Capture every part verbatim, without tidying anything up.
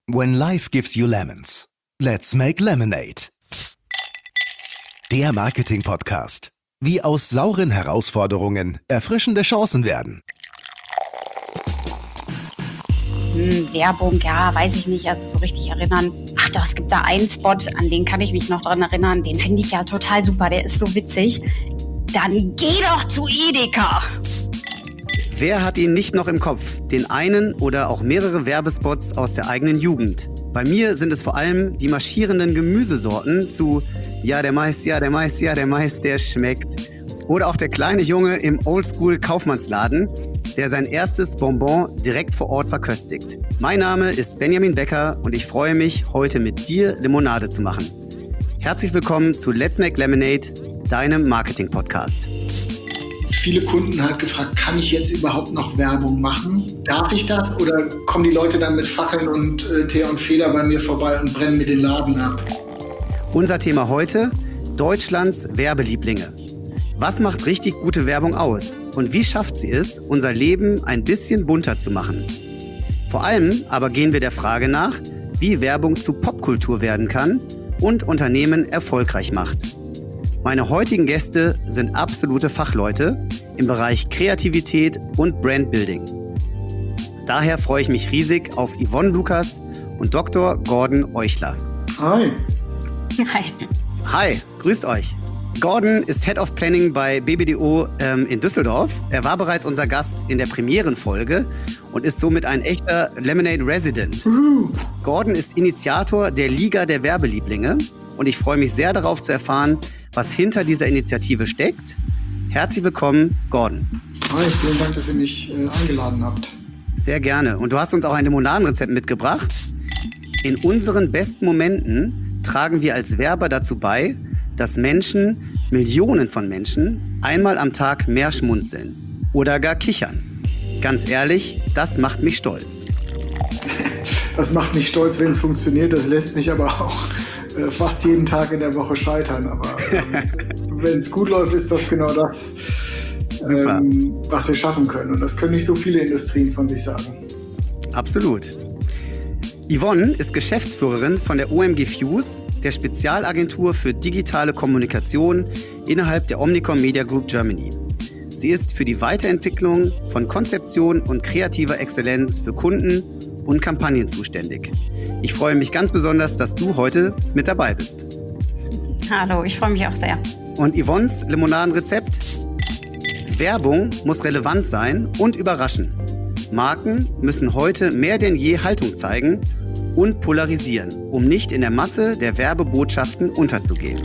When life gives you lemons, let's make lemonade. Der Marketing-Podcast. Wie aus sauren Herausforderungen erfrischende Chancen werden. Hm, Werbung, ja, weiß ich nicht, also so richtig erinnern. Ach doch, es gibt da einen Spot, an den kann ich mich noch dran erinnern. Den finde ich ja total super, der ist so witzig. Dann geh doch zu Edeka. Wer hat ihn nicht noch im Kopf? Den einen oder auch mehrere Werbespots aus der eigenen Jugend. Bei mir sind es vor allem die marschierenden Gemüsesorten zu Ja, der Mais, ja, der Mais, ja, der Mais, der schmeckt. Oder auch der kleine Junge im Oldschool-Kaufmannsladen, der sein erstes Bonbon direkt vor Ort verköstigt. Mein Name ist Benjamin Becker und ich freue mich, heute mit dir Limonade zu machen. Herzlich willkommen zu Let's Make Lemonade, deinem Marketing-Podcast. Viele Kunden halt gefragt, kann ich jetzt überhaupt noch Werbung machen? Darf ich das? Oder kommen die Leute dann mit Fackeln und äh, Teer und Feder bei mir vorbei und brennen mir den Laden ab? Unser Thema heute: Deutschlands Werbelieblinge. Was macht richtig gute Werbung aus? Und wie schafft sie es, unser Leben ein bisschen bunter zu machen? Vor allem aber gehen wir der Frage nach, wie Werbung zu Popkultur werden kann und Unternehmen erfolgreich macht. Meine heutigen Gäste sind absolute Fachleute im Bereich Kreativität und Brandbuilding. Daher freue ich mich riesig auf Yvonne Lukas und Doktor Gordon Euchler. Hi. Hi. Hi, grüßt euch. Gordon ist Head of Planning bei B B D O ähm, in Düsseldorf. Er war bereits unser Gast in der Premierenfolge und ist somit ein echter Lemonade Resident. Uh. Gordon ist Initiator der Liga der Werbelieblinge und ich freue mich sehr darauf zu erfahren, was hinter dieser Initiative steckt. Herzlich willkommen, Gordon. Hi, vielen Dank, dass ihr mich äh, eingeladen habt. Sehr gerne. Und du hast uns auch ein Limonadenrezept mitgebracht. In unseren besten Momenten tragen wir als Werber dazu bei, dass Menschen, Millionen von Menschen, einmal am Tag mehr schmunzeln oder gar kichern. Ganz ehrlich, das macht mich stolz. Das macht mich stolz, wenn es funktioniert. Das lässt mich aber auch äh, fast jeden Tag in der Woche scheitern. Aber ähm, wenn es gut läuft, ist das genau das, ähm, was wir schaffen können. Und das können nicht so viele Industrien von sich sagen. Absolut. Yvonne ist Geschäftsführerin von der O M G Fuse, der Spezialagentur für digitale Kommunikation innerhalb der Omnicom Media Group Germany. Sie ist für die Weiterentwicklung von Konzeption und kreativer Exzellenz für Kunden und Kampagnen zuständig. Ich freue mich ganz besonders, dass du heute mit dabei bist. Hallo, ich freue mich auch sehr. Und Yvonnes Limonadenrezept: Werbung muss relevant sein und überraschen. Marken müssen heute mehr denn je Haltung zeigen und polarisieren, um nicht in der Masse der Werbebotschaften unterzugehen.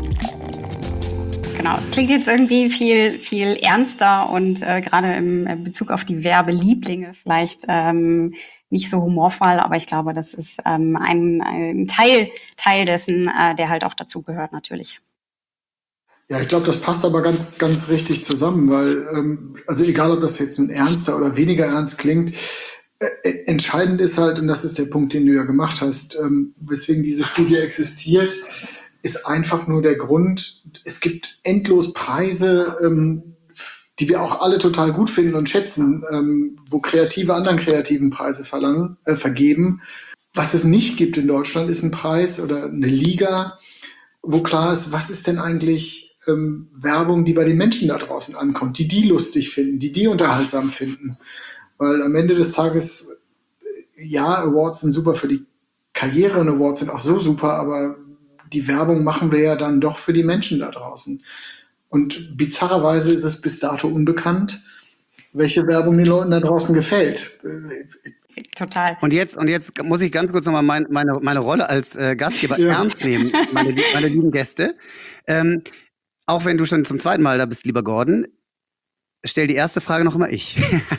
Genau, es klingt jetzt irgendwie viel, viel ernster und äh, gerade im Bezug auf die Werbelieblinge vielleicht ähm, nicht so humorvoll, aber ich glaube, das ist ähm, ein, ein Teil, Teil dessen, äh, der halt auch dazu gehört natürlich. Ja, ich glaube, das passt aber ganz, ganz richtig zusammen, weil, ähm, also egal, ob das jetzt nun ernster oder weniger ernst klingt, äh, entscheidend ist halt, und das ist der Punkt, den du ja gemacht hast, ähm, weswegen diese Studie existiert, ist einfach nur der Grund, es gibt endlos Preise, ähm, die wir auch alle total gut finden und schätzen, ähm, wo Kreative anderen Kreativen Preise verlangen, äh, vergeben. Was es nicht gibt in Deutschland, ist ein Preis oder eine Liga, wo klar ist, was ist denn eigentlich ähm, Werbung, die bei den Menschen da draußen ankommt, die die lustig finden, die die unterhaltsam finden. Weil am Ende des Tages, ja, Awards sind super für die Karriere und Awards sind auch so super, aber die Werbung machen wir ja dann doch für die Menschen da draußen. Und bizarrerweise ist es bis dato unbekannt, welche Werbung den Leuten da draußen gefällt. Total. Und jetzt, und jetzt muss ich ganz kurz nochmal mein, meine, meine Rolle als äh, Gastgeber ja. ernst nehmen, meine, meine lieben Gäste. Ähm, auch wenn du schon zum zweiten Mal da bist, lieber Gordon, stell die erste Frage noch immer ich.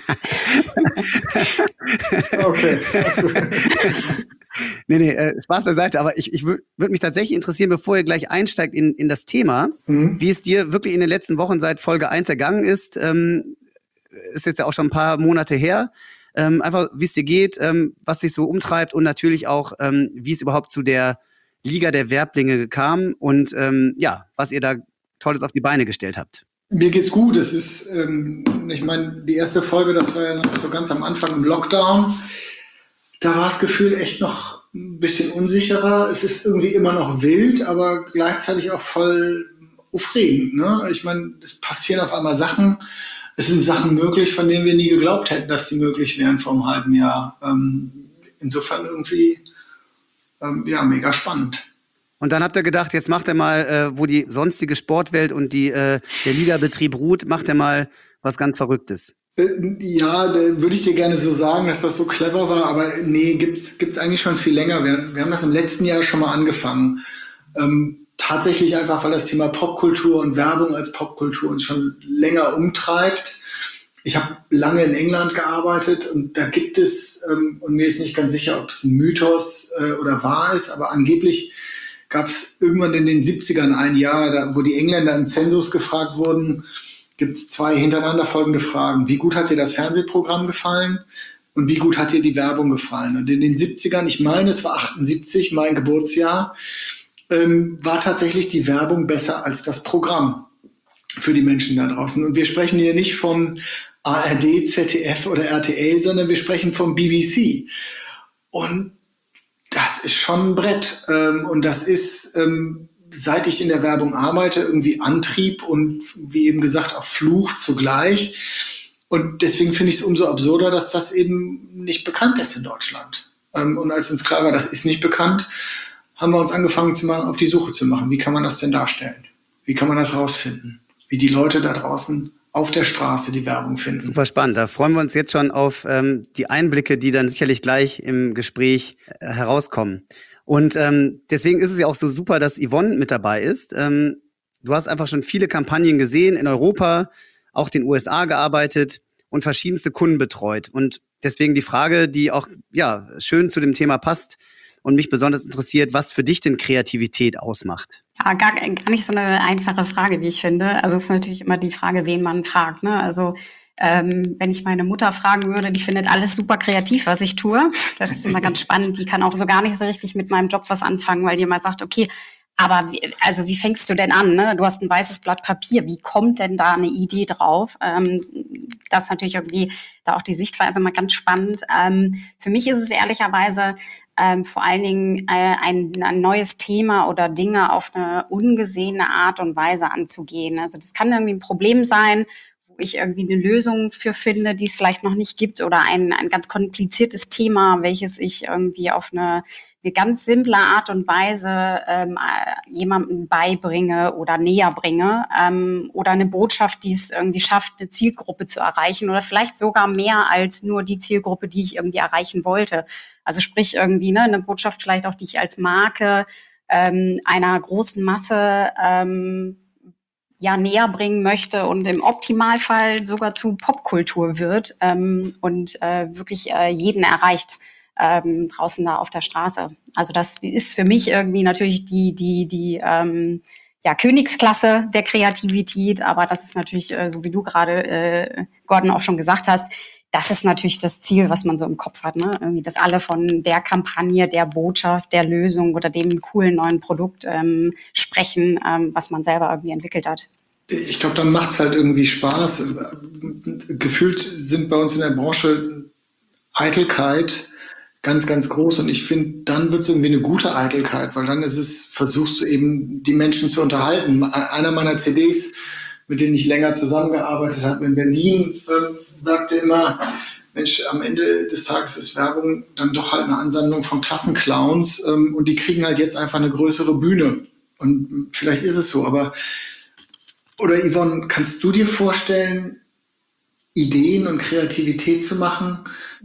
Okay, alles gut. Nee, nee, äh, Spaß beiseite, aber ich, ich würde würd mich tatsächlich interessieren, bevor ihr gleich einsteigt in, in das Thema, mhm. wie es dir wirklich in den letzten Wochen seit Folge eins ergangen ist. Ähm, ist jetzt ja auch schon ein paar Monate her. Ähm, einfach, wie es dir geht, ähm, was dich so umtreibt und natürlich auch, ähm, wie es überhaupt zu der Liga der Werblinge kam und ähm, ja, was ihr da Tolles auf die Beine gestellt habt. Mir geht's gut. Es ist, ähm, ich meine, die erste Folge, das war ja noch so ganz am Anfang im Lockdown. Da war das Gefühl echt noch ein bisschen unsicherer. Es ist irgendwie immer noch wild, aber gleichzeitig auch voll aufregend. Ne? Ich meine, es passieren auf einmal Sachen. Es sind Sachen möglich, von denen wir nie geglaubt hätten, dass die möglich wären vor einem halben Jahr. Ähm, insofern irgendwie, ähm, ja, mega spannend. Und dann habt ihr gedacht, jetzt macht er mal, äh, wo die sonstige Sportwelt und die, äh, der Ligabetrieb ruht, macht er mal was ganz Verrücktes. Äh, Ja, da würde ich dir gerne so sagen, dass das so clever war, aber nee, gibt's gibt's eigentlich schon viel länger. Wir, wir haben das im letzten Jahr schon mal angefangen. Ähm, tatsächlich einfach, weil das Thema Popkultur und Werbung als Popkultur uns schon länger umtreibt. Ich habe lange in England gearbeitet und da gibt es, ähm, und mir ist nicht ganz sicher, ob es ein Mythos äh, oder wahr ist, aber angeblich gab es irgendwann in den siebzigern ein Jahr, da, wo die Engländer im Zensus gefragt wurden, gibt es zwei hintereinander folgende Fragen. Wie gut hat dir das Fernsehprogramm gefallen und wie gut hat dir die Werbung gefallen? Und in den siebzigern, ich meine, es war achtundsiebzig, mein Geburtsjahr, ähm, war tatsächlich die Werbung besser als das Programm für die Menschen da draußen. Und wir sprechen hier nicht vom A R D, Z D F oder R T L, sondern wir sprechen vom B B C. Und das ist schon ein Brett. Ähm, und das ist, ähm, seit ich in der Werbung arbeite, irgendwie Antrieb und wie eben gesagt auch Fluch zugleich. Und deswegen finde ich es umso absurder, dass das eben nicht bekannt ist in Deutschland. Ähm, und als uns klar war, das ist nicht bekannt, haben wir uns angefangen zu machen, auf die Suche zu machen. Wie kann man das denn darstellen? Wie kann man das rausfinden? Wie die Leute da draußen auf der Straße die Werbung finden. Super spannend. Da freuen wir uns jetzt schon auf ähm, die Einblicke, die dann sicherlich gleich im Gespräch äh, herauskommen. Und ähm, deswegen ist es ja auch so super, dass Yvonne mit dabei ist. Ähm, du hast einfach schon viele Kampagnen gesehen in Europa, auch den U S A gearbeitet und verschiedenste Kunden betreut. Und deswegen die Frage, die auch ja schön zu dem Thema passt und mich besonders interessiert, was für dich denn Kreativität ausmacht. Ja, gar, gar nicht so eine einfache Frage, wie ich finde. Also es ist natürlich immer die Frage, wen man fragt. Ne? Also ähm, wenn ich meine Mutter fragen würde, die findet alles super kreativ, was ich tue. Das ist immer ganz spannend. Die kann auch so gar nicht so richtig mit meinem Job was anfangen, weil die immer sagt, okay, aber wie, also wie fängst du denn an? Ne? Du hast ein weißes Blatt Papier. Wie kommt denn da eine Idee drauf? Ähm, das ist natürlich irgendwie da auch die Sichtweise mal ganz spannend. Ähm, für mich ist es ehrlicherweise ähm, vor allen Dingen äh, ein, ein neues Thema oder Dinge auf eine ungesehene Art und Weise anzugehen. Also das kann irgendwie ein Problem sein, wo ich irgendwie eine Lösung für finde, die es vielleicht noch nicht gibt, oder ein, ein ganz kompliziertes Thema, welches ich irgendwie auf eine eine ganz simple Art und Weise ähm, jemandem beibringe oder näher bringe, ähm, oder eine Botschaft, die es irgendwie schafft, eine Zielgruppe zu erreichen oder vielleicht sogar mehr als nur die Zielgruppe, die ich irgendwie erreichen wollte. Also sprich irgendwie ne, eine Botschaft vielleicht auch, die ich als Marke ähm, einer großen Masse ähm, ja näher bringen möchte und im Optimalfall sogar zu Popkultur wird ähm, und äh, wirklich äh, jeden erreicht. Ähm, draußen da auf der Straße. Also das ist für mich irgendwie natürlich die die die ähm, ja Königsklasse der Kreativität, aber das ist natürlich, äh, so wie du gerade äh, Gordon auch schon gesagt hast, das ist natürlich das Ziel, was man so im Kopf hat, ne? Irgendwie, dass alle von der Kampagne, der Botschaft, der Lösung oder dem coolen neuen Produkt ähm, sprechen, ähm, was man selber irgendwie entwickelt hat. Ich glaube, dann macht es halt irgendwie Spaß. Gefühlt sind bei uns in der Branche Eitelkeit ganz, ganz groß. Und ich finde, dann wird es irgendwie eine gute Eitelkeit, weil dann ist es, versuchst du eben, die Menschen zu unterhalten. Einer meiner C Ds, mit denen ich länger zusammengearbeitet habe in Berlin, äh, sagte immer, Mensch, am Ende des Tages ist Werbung dann doch halt eine Ansammlung von Klassenclowns ähm, und die kriegen halt jetzt einfach eine größere Bühne. Und vielleicht ist es so, aber oder Yvonne, kannst du dir vorstellen, Ideen und Kreativität zu machen,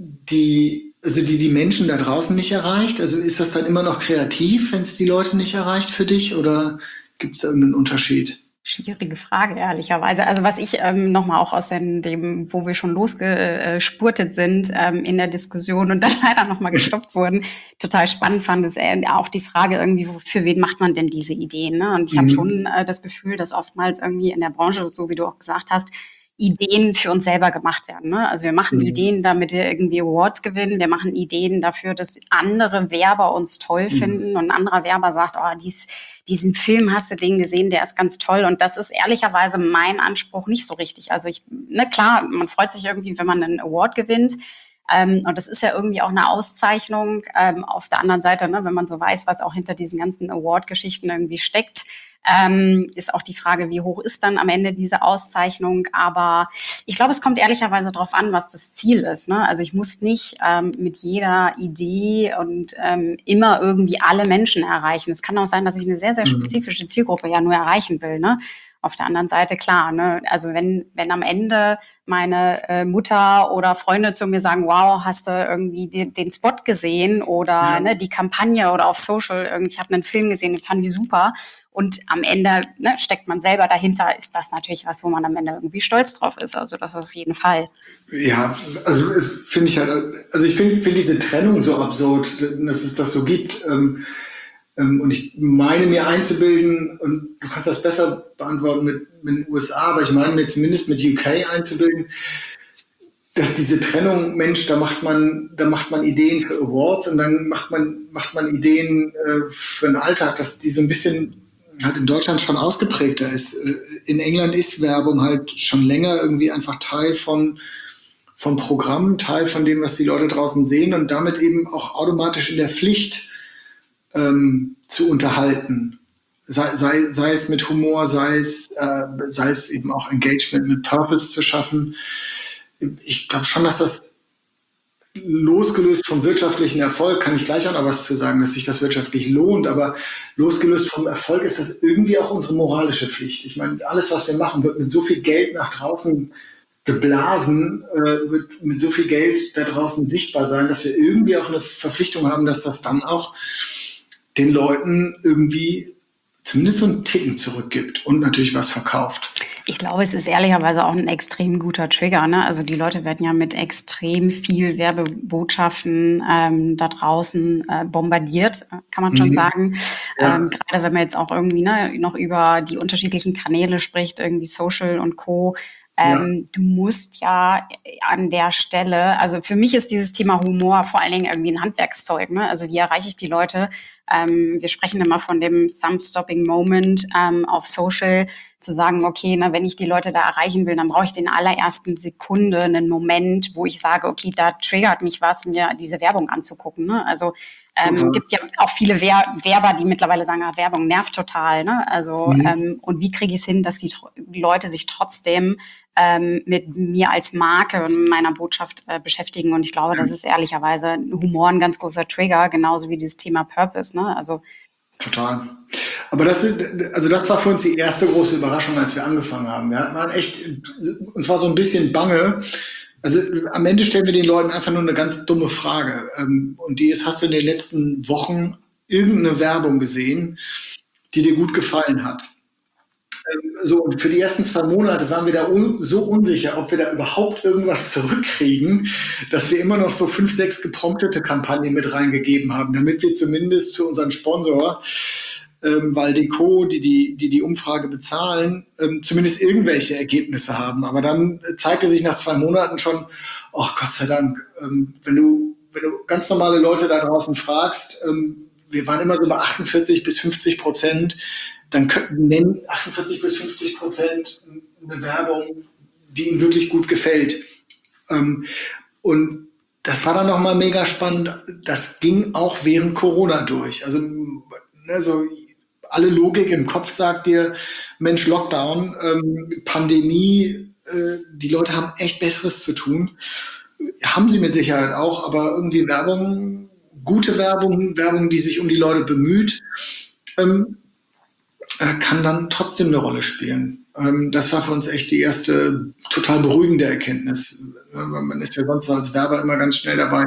die also die die Menschen da draußen nicht erreicht? Also ist das dann immer noch kreativ, wenn es die Leute nicht erreicht für dich, oder gibt es da irgendeinen Unterschied? Schwierige Frage, ehrlicherweise. Also was ich ähm, nochmal auch aus den, dem, wo wir schon losgespurtet sind ähm, in der Diskussion und dann leider nochmal gestoppt wurden, total spannend fand, ist äh, auch die Frage irgendwie, für wen macht man denn diese Ideen? Ne? Und ich mhm. habe schon äh, das Gefühl, dass oftmals irgendwie in der Branche, so wie du auch gesagt hast, Ideen für uns selber gemacht werden. Ne? Also wir machen mhm. Ideen, damit wir irgendwie Awards gewinnen. Wir machen Ideen dafür, dass andere Werber uns toll finden mhm. und ein anderer Werber sagt, oh, dies, diesen Film hast du den gesehen, der ist ganz toll. Und das ist ehrlicherweise mein Anspruch nicht so richtig. Also ich, ne, klar, man freut sich irgendwie, wenn man einen Award gewinnt. Ähm, und das ist ja irgendwie auch eine Auszeichnung. Ähm, auf der anderen Seite, ne, wenn man so weiß, was auch hinter diesen ganzen Award-Geschichten irgendwie steckt, ähm, ist auch die Frage, wie hoch ist dann am Ende diese Auszeichnung. Aber ich glaube, es kommt ehrlicherweise darauf an, was das Ziel ist. Ne? Also ich muss nicht ähm, mit jeder Idee und ähm, immer irgendwie alle Menschen erreichen. Es kann auch sein, dass ich eine sehr, sehr spezifische Zielgruppe ja nur erreichen will. Ne? Auf der anderen Seite, klar, ne? Also wenn, wenn am Ende meine äh, Mutter oder Freunde zu mir sagen, wow, hast du irgendwie die, den Spot gesehen oder Ja. ne, die Kampagne oder auf Social, irgendwie, ich habe einen Film gesehen, den fand ich super. Und am Ende ne, steckt man selber dahinter, ist das natürlich was, wo man am Ende irgendwie stolz drauf ist. Also das auf jeden Fall. Ja, also äh, finde ich halt, also ich finde find diese Trennung so absurd, dass es das so gibt. Ähm, ähm, und ich meine mir einzubilden, und du kannst das besser beantworten mit, mit den U S A, aber ich meine mir zumindest mit U K einzubilden, dass diese Trennung, Mensch, da macht man, da macht man Ideen für Awards und dann macht man, macht man Ideen äh, für den Alltag, dass die so ein bisschen halt in Deutschland schon ausgeprägter ist. In England ist Werbung halt schon länger irgendwie einfach Teil von, von Programmen, Teil von dem, was die Leute draußen sehen und damit eben auch automatisch in der Pflicht ähm, zu unterhalten. Sei, sei, sei es mit Humor, sei es, äh, sei es eben auch Engagement mit Purpose zu schaffen. Ich glaube schon, dass das losgelöst vom wirtschaftlichen Erfolg, kann ich gleich auch noch was zu sagen, dass sich das wirtschaftlich lohnt, aber losgelöst vom Erfolg ist das irgendwie auch unsere moralische Pflicht. Ich meine, alles, was wir machen, wird mit so viel Geld nach draußen geblasen, äh, wird mit so viel Geld da draußen sichtbar sein, dass wir irgendwie auch eine Verpflichtung haben, dass das dann auch den Leuten irgendwie zumindest so einen Ticken zurückgibt und natürlich was verkauft. Ich glaube, es ist ehrlicherweise auch ein extrem guter Trigger. Ne? Also die Leute werden ja mit extrem viel Werbebotschaften ähm, da draußen äh, bombardiert, kann man schon Mhm. sagen. Ja. Ähm, gerade wenn man jetzt auch irgendwie ne, noch über die unterschiedlichen Kanäle spricht, irgendwie Social und Co. Ähm, du musst ja an der Stelle, also für mich ist dieses Thema Humor vor allen Dingen irgendwie ein Handwerkszeug. Ne? Also wie erreiche ich die Leute? Ähm, wir sprechen immer von dem Thumb-Stopping Moment ähm, auf Social, zu sagen, okay, na, wenn ich die Leute da erreichen will, dann brauche ich in der allerersten Sekunde einen Moment, wo ich sage, okay, da triggert mich was, mir diese Werbung anzugucken. Ne? Also ähm, Mhm. gibt ja auch viele Wer Werber, die mittlerweile sagen, ah, Werbung nervt total. Ne? Also Mhm. ähm, und wie kriege ich es hin, dass die tr- Leute sich trotzdem ähm, mit mir als Marke und meiner Botschaft äh, beschäftigen? Und ich glaube, das ist ehrlicherweise Humor ein ganz großer Trigger, genauso wie dieses Thema Purpose. Ne? Also Total. Aber das, also das war für uns die erste große Überraschung, als wir angefangen haben. Wir waren echt, uns war so ein bisschen bange. Also am Ende stellen wir den Leuten einfach nur eine ganz dumme Frage. Ähm, Und die ist, hast du in den letzten Wochen irgendeine Werbung gesehen, die dir gut gefallen hat? Ähm, So, und für die ersten zwei Monate waren wir da un so unsicher, ob wir da überhaupt irgendwas zurückkriegen, dass wir immer noch so fünf, sechs gepromptete Kampagnen mit reingegeben haben, damit wir zumindest für unseren Sponsor, ähm, Valdeco, die die, die die Umfrage bezahlen, ähm, zumindest irgendwelche Ergebnisse haben. Aber dann zeigte sich nach zwei Monaten schon, ach Gott sei Dank, ähm, wenn du, wenn du ganz normale Leute da draußen fragst, ähm, wir waren immer so bei achtundvierzig bis fünfzig Prozent, dann könnten nennen achtundvierzig bis fünfzig Prozent eine Werbung, die ihnen wirklich gut gefällt. Ähm, und das war dann nochmal mega spannend. Das ging auch während Corona durch. Also, ne, so alle Logik im Kopf sagt dir, Mensch, Lockdown, ähm, Pandemie, äh, die Leute haben echt Besseres zu tun. Haben sie mit Sicherheit auch, aber irgendwie Werbung, gute Werbung, Werbung, die sich um die Leute bemüht, ähm, äh, kann dann trotzdem eine Rolle spielen. Ähm, das war für uns echt die erste total beruhigende Erkenntnis. Man ist ja sonst als Werber immer ganz schnell dabei,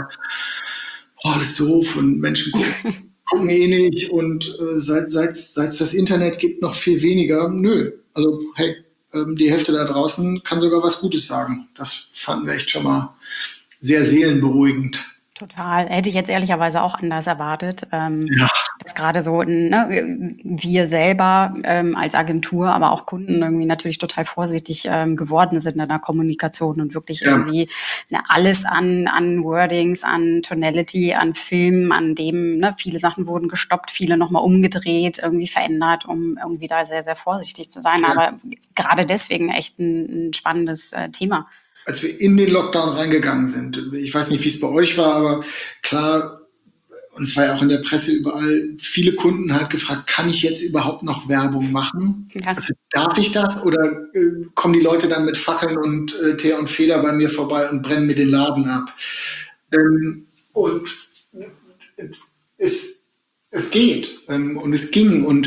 oh, alles doof und Menschen gucken, gucken eh nicht und äh, seit seit seit es das Internet gibt, noch viel weniger. Nö, also hey, ähm, die Hälfte da draußen kann sogar was Gutes sagen. Das fanden wir echt schon mal sehr seelenberuhigend. total. Hätte ich jetzt ehrlicherweise auch anders erwartet. Ähm, Ja. dass gerade so ne, wir selber ähm, als Agentur, aber auch Kunden irgendwie natürlich total vorsichtig ähm, geworden sind in der Kommunikation und wirklich Ja. irgendwie ne, alles an, an Wordings, an Tonality, an Filmen, an dem ne, viele Sachen wurden gestoppt, viele nochmal umgedreht, irgendwie verändert, um irgendwie da sehr, sehr vorsichtig zu sein. Ja. Aber gerade deswegen echt ein, ein spannendes äh, Thema. als wir in den Lockdown reingegangen sind, ich weiß nicht, wie es bei euch war, aber klar, und es war ja auch in der Presse überall, viele Kunden halt gefragt, kann ich jetzt überhaupt noch Werbung machen? Ja. Also darf ich das oder äh, kommen die Leute dann mit Fackeln und äh, Teer und Feder bei mir vorbei und brennen mir den Laden ab? Ähm, und äh, es, es geht ähm, und es ging und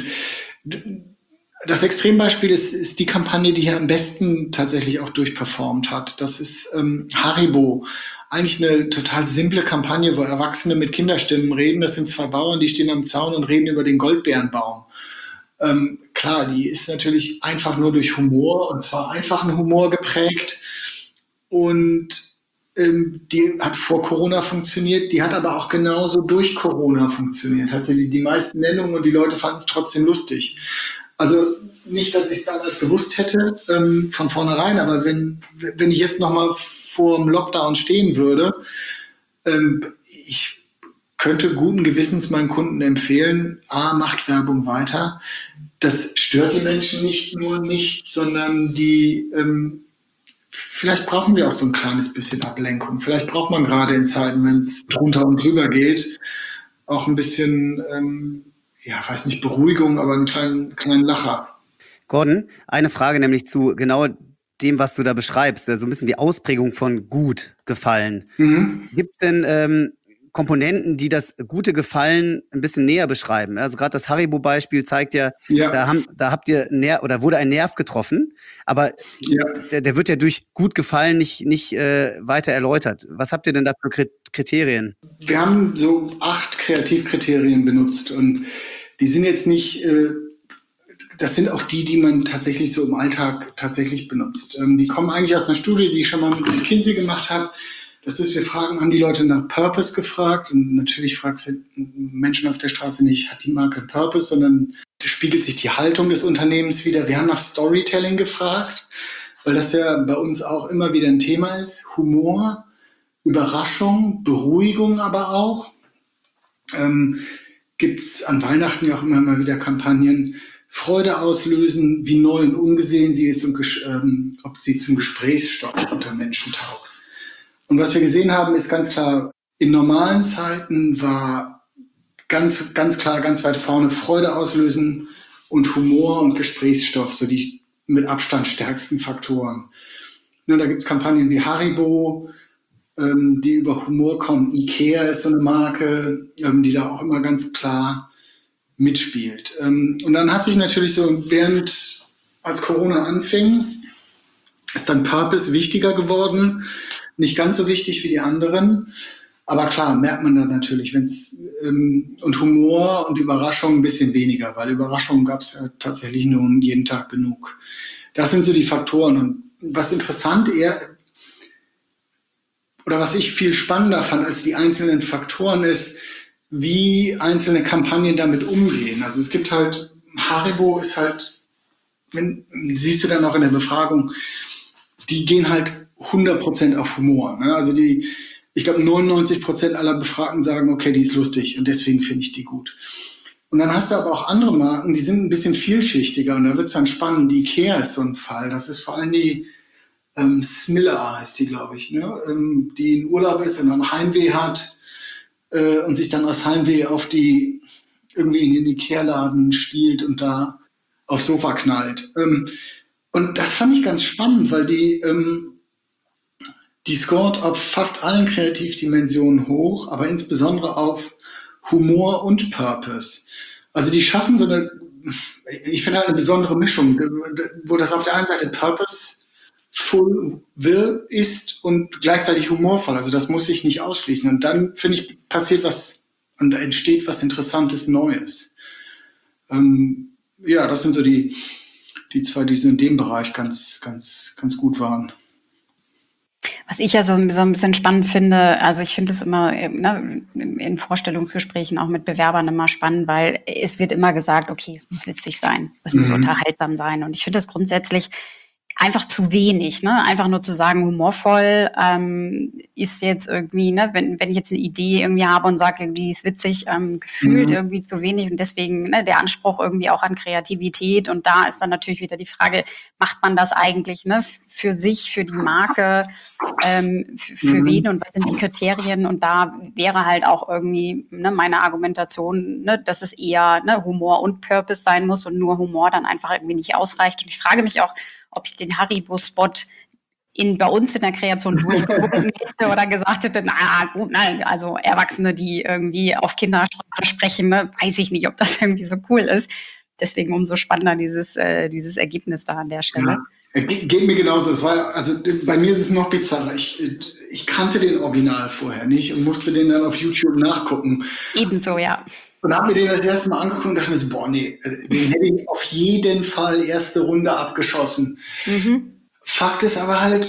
das Extrembeispiel ist, ist die Kampagne, die hier am besten tatsächlich auch durchperformt hat. Das ist ähm, Haribo. Eigentlich eine total simple Kampagne, wo Erwachsene mit Kinderstimmen reden. Das sind zwei Bauern, die stehen am Zaun und reden über den Goldbeerenbaum. Ähm, klar, die ist natürlich einfach nur durch Humor und zwar einfachen Humor geprägt. Und ähm, die hat vor Corona funktioniert, die hat aber auch genauso durch Corona funktioniert. Hatte die, die meisten Nennungen und die Leute fanden es trotzdem lustig. Also nicht, dass ich es damals gewusst hätte ähm, von vornherein, aber wenn, wenn ich jetzt nochmal vor dem Lockdown stehen würde, ähm, ich könnte guten Gewissens meinen Kunden empfehlen, A, macht Werbung weiter. Das stört die Menschen nicht nur nicht, sondern die, ähm, vielleicht brauchen sie auch so ein kleines bisschen Ablenkung. Vielleicht braucht man gerade in Zeiten, wenn es drunter und drüber geht, auch ein bisschen... Ähm, ja, weiß nicht, Beruhigung, aber einen kleinen, kleinen Lacher. Gordon, eine Frage nämlich zu genau dem, was du da beschreibst, so ein bisschen die Ausprägung von gut gefallen. Mhm. Gibt es denn ähm, Komponenten, die das gute Gefallen ein bisschen näher beschreiben? Also gerade das Haribo-Beispiel zeigt ja, ja. Da, haben, da habt ihr Ner- oder wurde ein Nerv getroffen, aber ja. der, der wird ja durch gut Gefallen nicht, nicht äh, weiter erläutert. Was habt ihr denn da für Kriterien? Wir haben so acht Kreativkriterien benutzt und die sind jetzt nicht, äh, das sind auch die, die man tatsächlich so im Alltag tatsächlich benutzt. Ähm, die kommen eigentlich aus einer Studie, die ich schon mal mit McKinsey gemacht habe. Das ist, wir fragen, haben die Leute nach Purpose gefragt und natürlich fragst du Menschen auf der Straße nicht, hat die Marke einen Purpose, sondern spiegelt sich die Haltung des Unternehmens wieder. Wir haben nach Storytelling gefragt, weil das ja bei uns auch immer wieder ein Thema ist. Humor, Überraschung, Beruhigung aber auch. Ähm, Gibt es an Weihnachten ja auch immer mal wieder Kampagnen, Freude auslösen, wie neu und ungesehen sie ist und ähm, ob sie zum Gesprächsstoff unter Menschen taugt. Und was wir gesehen haben, ist ganz klar, in normalen Zeiten war ganz, ganz klar, ganz weit vorne Freude auslösen und Humor und Gesprächsstoff, so die mit Abstand stärksten Faktoren. Ja, da gibt es Kampagnen wie Haribo, ähm, die über Humor kommen. Ikea ist so eine Marke, ähm, die da auch immer ganz klar mitspielt. Ähm, und dann hat sich natürlich so, während als Corona anfing, ist dann Purpose wichtiger geworden. Nicht ganz so wichtig wie die anderen. Aber klar, merkt man dann natürlich, wenn es ähm, und Humor und Überraschung ein bisschen weniger, weil Überraschungen gab es ja tatsächlich nun jeden Tag genug. Das sind so die Faktoren. Und was interessant eher, oder was ich viel spannender fand als die einzelnen Faktoren ist, wie einzelne Kampagnen damit umgehen. Also es gibt halt, Haribo ist halt, wenn, siehst du dann auch in der Befragung, die gehen halt hundert Prozent auf Humor. Ne? Also die, ich glaube neunundneunzig Prozent aller Befragten sagen, okay, die ist lustig und deswegen finde ich die gut. Und dann hast du aber auch andere Marken, die sind ein bisschen vielschichtiger und da wird es dann spannend. Die Ikea ist so ein Fall. Das ist vor allem die ähm, Smilla heißt die, glaube ich, ne? ähm, die in Urlaub ist und dann Heimweh hat äh, und sich dann aus Heimweh auf die irgendwie in den Ikea-Laden stiehlt und da aufs Sofa knallt. Ähm, und das fand ich ganz spannend, weil die ähm, die scored auf fast allen Kreativdimensionen hoch, aber insbesondere auf Humor und Purpose. Also die schaffen so eine, ich finde halt eine besondere Mischung, wo das auf der einen Seite purposeful ist und gleichzeitig humorvoll. Also das muss ich nicht ausschließen. Und dann, finde ich, passiert was und da entsteht was Interessantes, Neues. Ähm, ja, das sind so die, die zwei, die so in dem Bereich ganz, ganz, ganz gut waren. Was ich ja so, so ein bisschen spannend finde, also ich finde es immer ne, in Vorstellungsgesprächen auch mit Bewerbern immer spannend, weil es wird immer gesagt, okay, es muss witzig sein, es muss mhm. unterhaltsam sein. Und ich finde das grundsätzlich einfach zu wenig, ne? Einfach nur zu sagen, humorvoll ähm, ist jetzt irgendwie, ne, wenn, wenn ich jetzt eine Idee irgendwie habe und sage, irgendwie ist witzig, ähm, gefühlt Mhm. irgendwie zu wenig und deswegen ne, der Anspruch irgendwie auch an Kreativität und da ist dann natürlich wieder die Frage, macht man das eigentlich ne, für sich, für die Marke, ähm, f- für Mhm. wen und was sind die Kriterien und da wäre halt auch irgendwie ne, meine Argumentation, ne, dass es eher ne, Humor und Purpose sein muss und nur Humor dann einfach irgendwie nicht ausreicht und ich frage mich auch, ob ich den Haribo-Spot in, bei uns in der Kreation durchgewunken hätte oder gesagt hätte, na gut, nein, also Erwachsene, die irgendwie auf Kindersprache sprechen, ne, weiß ich nicht, ob das irgendwie so cool ist. Deswegen umso spannender dieses, äh, dieses Ergebnis da an der Stelle. Ja. Ge- Geht mir genauso. Es war, also bei mir ist es noch bizarrer. Ich, ich kannte den Original vorher nicht und musste den dann auf YouTube nachgucken. Ebenso, ja. Und habe mir den das erste Mal angeguckt und dachte mir so, boah, nee, den hätte ich auf jeden Fall erste Runde abgeschossen. Mhm. Fakt ist aber halt,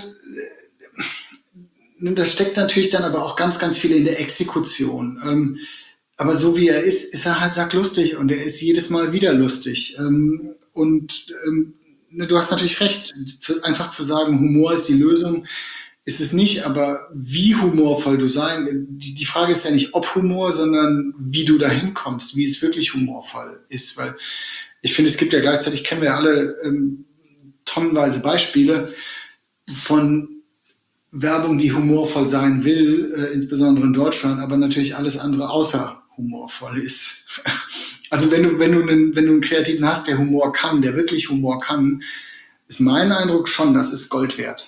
äh, das steckt natürlich dann aber auch ganz, ganz viel in der Exekution. Ähm, aber so wie er ist, ist er halt sacklustig und er ist jedes Mal wieder lustig. Ähm, und ähm, ne, du hast natürlich recht, zu, einfach zu sagen, Humor ist die Lösung, ist es nicht, aber wie humorvoll du sein, die, die Frage ist ja nicht ob Humor, sondern wie du dahin kommst, wie es wirklich humorvoll ist, weil ich finde, es gibt ja gleichzeitig, kennen wir ja alle ähm, tonnenweise Beispiele von Werbung, die humorvoll sein will, äh, insbesondere in Deutschland, aber natürlich alles andere außer humorvoll ist. Also wenn du, wenn du einen, wenn du einen Kreativen hast, der Humor kann, der wirklich Humor kann, ist mein Eindruck schon, das ist Gold wert.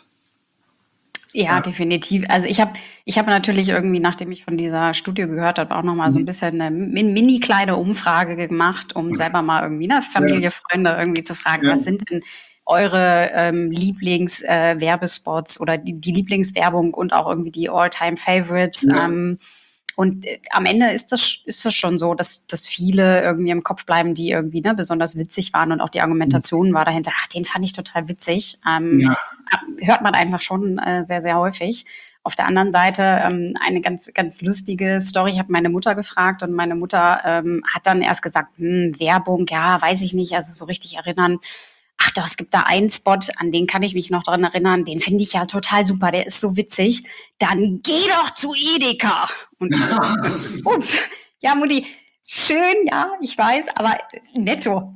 Ja, Ja. definitiv. Also ich habe ich habe natürlich irgendwie, nachdem ich von dieser Studie gehört habe, auch nochmal so ein bisschen eine min- mini kleine Umfrage gemacht, um selber mal irgendwie ne, Familie, Freunde irgendwie zu fragen, Ja. was sind denn eure ähm, Lieblings-Werbespots oder die, die Lieblingswerbung und auch irgendwie die All-Time-Favorites. Ja. Ähm, und äh, am Ende ist das, ist das schon so, dass, dass viele irgendwie im Kopf bleiben, die irgendwie ne, besonders witzig waren und auch die Argumentation war dahinter, ach, den fand ich total witzig. Ähm, Ja. hört man einfach schon äh, sehr, sehr häufig. Auf der anderen Seite ähm, eine ganz, ganz lustige Story. Ich habe meine Mutter gefragt und meine Mutter ähm, hat dann erst gesagt, hm, Werbung, ja, weiß ich nicht, also so richtig erinnern. Ach doch, es gibt da einen Spot, an den kann ich mich noch dran erinnern, den finde ich ja total super, der ist so witzig. Dann geh doch zu Edeka. Und ups, ja, Mutti, schön, ja, ich weiß, aber netto.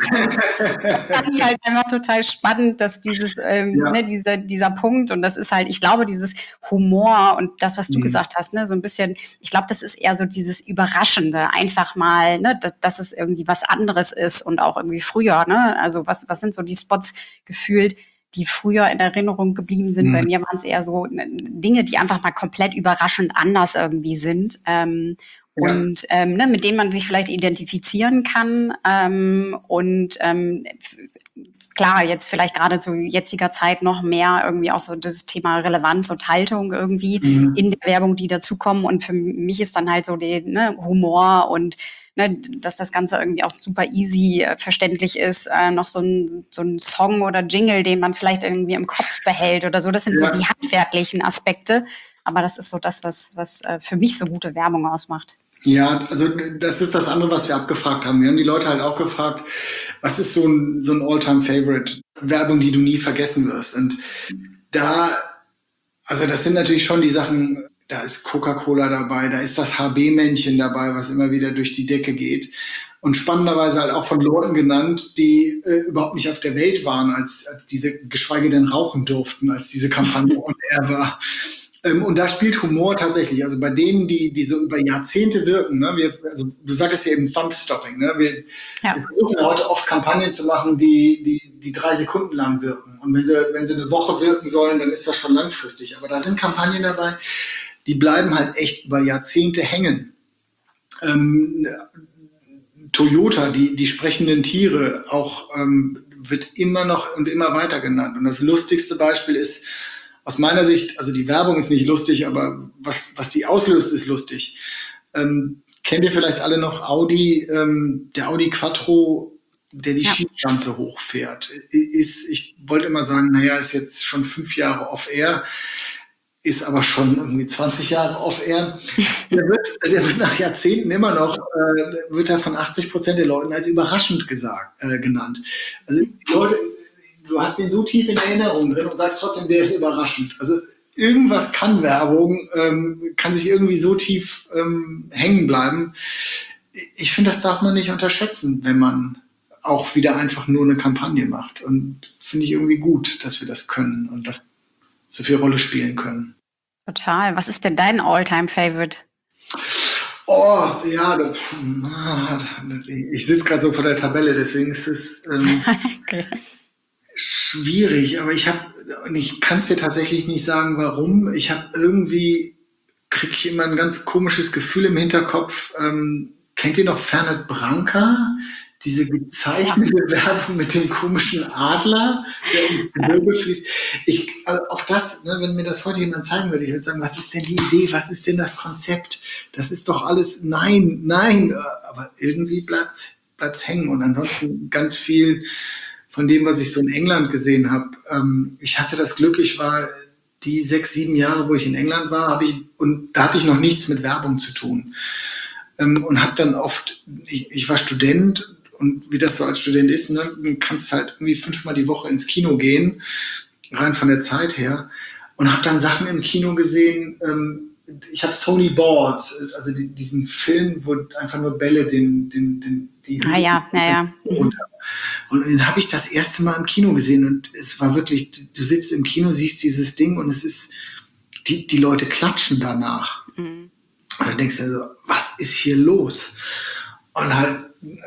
Das fand ich halt einfach total spannend, dass dieses, ähm, Ja. ne, dieser, dieser Punkt und das ist halt, ich glaube, dieses Humor und das, was du Mhm. gesagt hast, ne, so ein bisschen, ich glaube, das ist eher so dieses Überraschende, einfach mal, ne, dass, dass es irgendwie was anderes ist und auch irgendwie früher, ne, also was, was sind so die Spots gefühlt, die früher in Erinnerung geblieben sind. Mhm. Bei mir waren es eher so ne, Dinge, die einfach mal komplett überraschend anders irgendwie sind. Ähm, Ja. und ähm, ne, mit denen man sich vielleicht identifizieren kann. Ähm, und ähm, f- klar, jetzt vielleicht gerade zu jetziger Zeit noch mehr irgendwie auch so das Thema Relevanz und Haltung irgendwie Mhm. in der Werbung, die dazukommen. Und für mich ist dann halt so der ne, Humor und ne, dass das Ganze irgendwie auch super easy äh, verständlich ist, äh, noch so ein, so ein Song oder Jingle, den man vielleicht irgendwie im Kopf behält oder so. Das sind Ja. so die handwerklichen Aspekte. Aber das ist so das, was, was äh, für mich so gute Werbung ausmacht. Ja, also das ist das andere, was wir abgefragt haben. Wir haben die Leute halt auch gefragt, was ist so ein, so ein All-Time-Favorite? Werbung, die du nie vergessen wirst. Und da, also das sind natürlich schon die Sachen, da ist Coca-Cola dabei, da ist das H B-Männchen dabei, was immer wieder durch die Decke geht. Und spannenderweise halt auch von Leuten genannt, die äh, überhaupt nicht auf der Welt waren, als, als diese, geschweige denn rauchen durften, als diese Kampagne on air war. Ähm, und da spielt Humor tatsächlich, also bei denen, die, die so über Jahrzehnte wirken, ne, wir, also du sagtest ja eben Thumbstopping, ne, wir, Ja. wir versuchen ja heute oft Kampagnen zu machen, die, die, die drei Sekunden lang wirken. Und wenn sie, wenn sie eine Woche wirken sollen, dann ist das schon langfristig. Aber da sind Kampagnen dabei, die bleiben halt echt über Jahrzehnte hängen. Ähm, Toyota, die, die sprechenden Tiere, auch ähm, wird immer noch und immer weiter genannt. Und das lustigste Beispiel ist, aus meiner Sicht, also die Werbung ist nicht lustig, aber was, was die auslöst, ist lustig. Ähm, kennt ihr vielleicht alle noch Audi, ähm, der Audi Quattro, der die Ja. Schießschanze hochfährt? Ist, ich wollte immer sagen, naja, ist jetzt schon fünf Jahre off-air, ist aber schon irgendwie zwanzig Jahre off-air. Der wird, der wird nach Jahrzehnten immer noch, äh, wird er von achtzig Prozent der Leuten als überraschend gesagt, äh, genannt. Also die Leute, du hast ihn so tief in Erinnerung drin und sagst trotzdem, der ist überraschend. Also irgendwas kann Werbung, ähm, kann sich irgendwie so tief ähm, hängen bleiben. Ich finde, das darf man nicht unterschätzen, wenn man auch wieder einfach nur eine Kampagne macht. Und finde ich irgendwie gut, dass wir das können und das so viel Rolle spielen können. Total. Was ist denn dein All-Time-Favorite? Oh, ja, das, ich sitze gerade so vor der Tabelle, deswegen ist es ähm, okay. schwierig. Aber ich habe, und ich kann es dir tatsächlich nicht sagen, warum. Ich habe irgendwie, kriege ich immer ein ganz komisches Gefühl im Hinterkopf. Ähm, kennt ihr noch Fernet Branca? Diese gezeichnete ja. Werbung mit dem komischen Adler, der ins Gewölbe fließt. Ich, also auch das, ne, wenn mir das heute jemand zeigen würde, ich würde sagen, was ist denn die Idee, was ist denn das Konzept? Das ist doch alles, nein, nein, aber irgendwie bleibt es hängen. Und ansonsten ganz viel von dem, was ich so in England gesehen habe. Ähm, ich hatte das Glück, ich war die sechs, sieben Jahre, wo ich in England war, habe ich, und da hatte ich noch nichts mit Werbung zu tun. Ähm, und habe dann oft, ich, ich war Student, und wie das so als Student ist, ne, du kannst halt irgendwie fünfmal die Woche ins Kino gehen, rein von der Zeit her. Und habe dann Sachen im Kino gesehen. Ähm, ich habe Sony Balls, also die, diesen Film, wo einfach nur Bälle den, den, den die ah ja, ja, ja. runter. Und den habe ich das erste Mal im Kino gesehen. Und es war wirklich, du sitzt im Kino, siehst dieses Ding und es ist, die, die Leute klatschen danach. Mhm. Und dann denkst du also, was ist hier los? Und halt,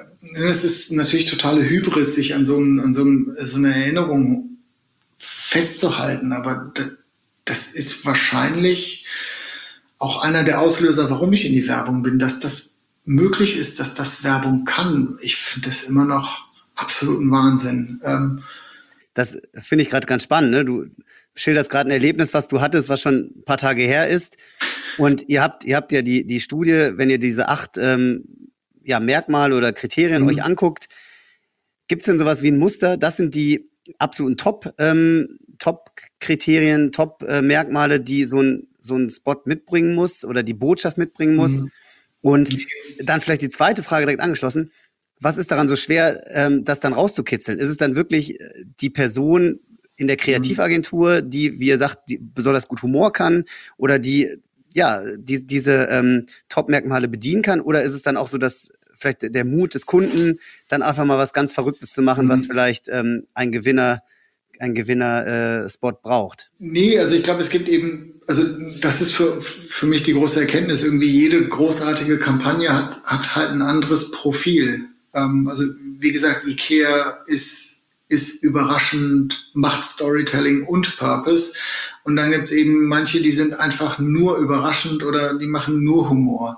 es ist natürlich totale Hybris, sich an so, einem, an so, einem, so einer Erinnerung festzuhalten, aber das, das ist wahrscheinlich auch einer der Auslöser, warum ich in die Werbung bin, dass das möglich ist, dass das Werbung kann. Ich finde das immer noch absoluten Wahnsinn. Ähm, das finde ich gerade ganz spannend. Ne? Du schilderst gerade ein Erlebnis, was du hattest, was schon ein paar Tage her ist. Und ihr habt, ihr habt ja die, die Studie, wenn ihr diese acht ähm, ja, Merkmale oder Kriterien mhm. euch anguckt, gibt es denn sowas wie ein Muster? Das sind die absoluten Top, ähm, Top-Kriterien, Top-Merkmale, die so ein, so ein Spot mitbringen muss oder die Botschaft mitbringen muss. Mhm. Und dann vielleicht die zweite Frage direkt angeschlossen. Was ist daran so schwer, ähm, das dann rauszukitzeln? Ist es dann wirklich die Person in der Kreativagentur, die, wie ihr sagt, die besonders gut Humor kann oder die ja, die, diese ähm, Top-Merkmale bedienen kann? Oder ist es dann auch so, dass vielleicht der Mut des Kunden, dann einfach mal was ganz Verrücktes zu machen, mhm. was vielleicht ähm, ein Gewinner, ein Gewinner-Spot äh, braucht? Nee, also ich glaube, es gibt eben, also das ist für, für mich die große Erkenntnis, irgendwie jede großartige Kampagne hat, hat halt ein anderes Profil. Ähm, also wie gesagt, IKEA ist ist überraschend, macht Storytelling und Purpose. Und dann gibt es eben manche, die sind einfach nur überraschend oder die machen nur Humor.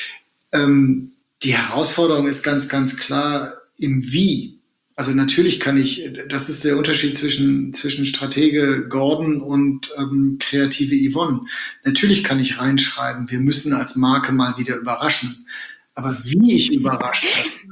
Ähm, die Herausforderung ist ganz, ganz klar im Wie. Also natürlich kann ich, das ist der Unterschied zwischen, zwischen Stratege Gordon und ähm, kreative Yvonne. Natürlich kann ich reinschreiben, wir müssen als Marke mal wieder überraschen. Aber wie ich überrasche,